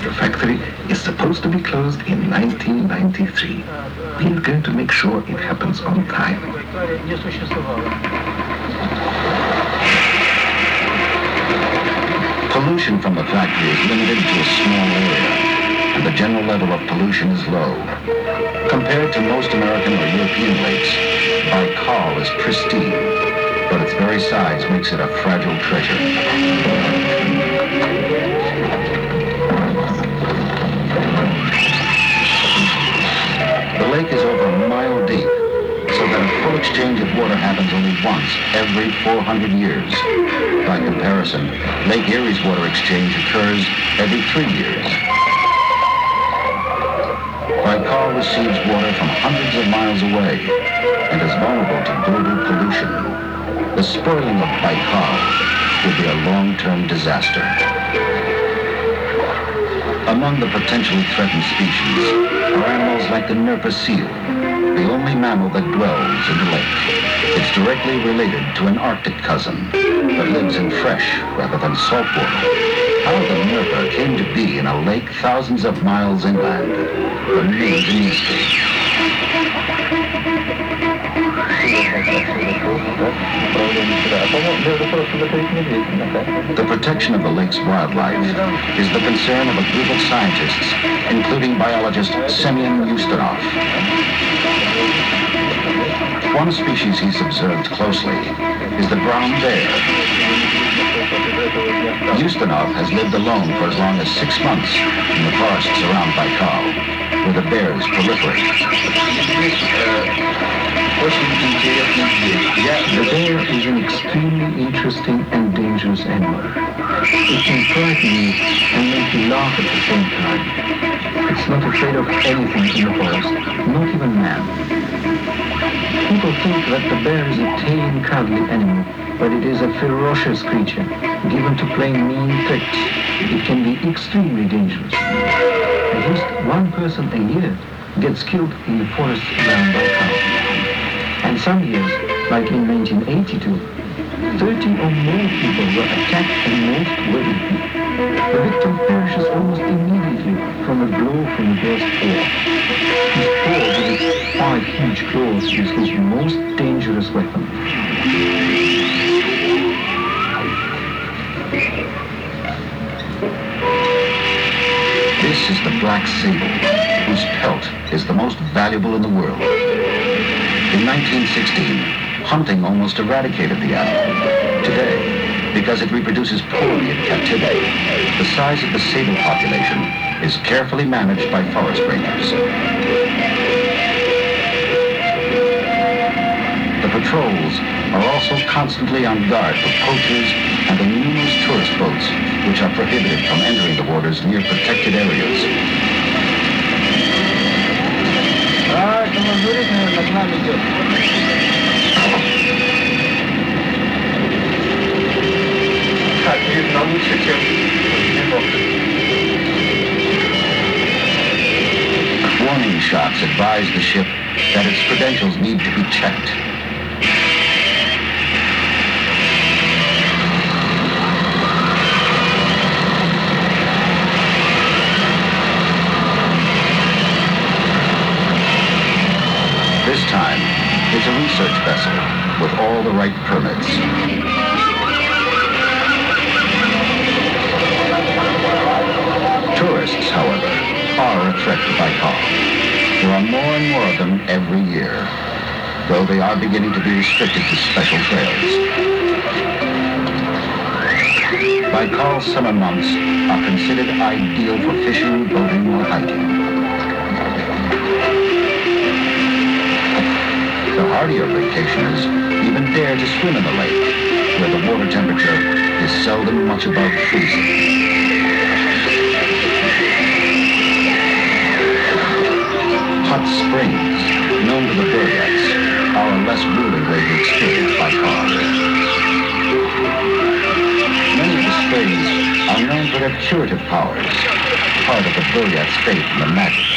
The factory is supposed to be closed in 1993. We're going to make sure it happens on time. Pollution from the factory is limited to a small area, and the general level of pollution is low. Compared to most American or European lakes, Baikal is pristine, but its very size makes it a fragile treasure. The lake is over a mile deep, so that a full exchange of water happens only once every 400 years. By comparison, Lake Erie's water exchange occurs every 3 years. Baikal receives water from hundreds of miles away and is vulnerable to global pollution. The spoiling of Baikal would be a long-term disaster. Among the potentially threatened species are animals like the Nerpa seal, the only mammal that dwells in the lake. It's directly related to an Arctic cousin that lives in fresh rather than salt water. How the Nerpa came to be in a lake thousands of miles inland remains a mystery. The protection of the lake's wildlife is the concern of a group of scientists, including biologist Semyon Ustinov. One species he's observed closely is the brown bear. Ustinov has lived alone for as long as 6 months in the forests around Baikal, where the bears proliferate. The bear is an extremely interesting and dangerous animal. It can frighten you and make you laugh at the same time. It's not afraid of anything in the forest, not even man. People think that the bear is a tame, cuddly animal, but it is a ferocious creature, given to playing mean tricks. It can be extremely dangerous. At least one person a year gets killed in the forests around Baikal. And some years, like in 1982, 30 or more people were attacked and most were eaten. The victim perishes almost immediately from a blow from the bear's paw. His paw, with its 5 huge claws, is his most dangerous weapon. This is the black sable, whose pelt is the most valuable in the world. In 1916, hunting almost eradicated the animal. Today, because it reproduces poorly in captivity, the size of the sable population is carefully managed by forest rangers. The patrols are also constantly on guard for poachers and the numerous tourist boats which are prohibited from entering the waters near protected areas. Warning shots advise the ship that its credentials need to be checked. This time, it's a research vessel with all the right permits. Tourists, however, are a threat to Baikal. There are more and more of them every year, though they are beginning to be restricted to special trails. Baikal's summer months are considered ideal for fishing, boating, or hiking. The hardier vacationers even dare to swim in the lake, where the water temperature is seldom much above freezing. Hot springs, known to the Buryats, are a less grueling way to experience Baikal. Many of the springs are known for their curative powers, part of the Buryats' faith in the magic